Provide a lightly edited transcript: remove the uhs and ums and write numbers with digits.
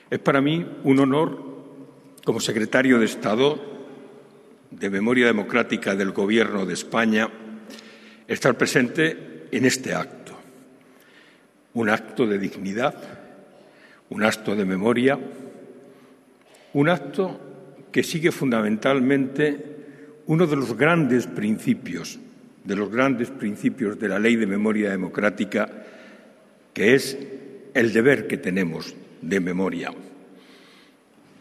Es para mí un honor, como secretario de Estado de Memoria Democrática del Gobierno de España, estar presente en este acto. Un acto de dignidad, un acto de memoria, un acto que sigue fundamentalmente uno de los grandes principios de la Ley de Memoria Democrática, que es el deber que tenemos de memoria.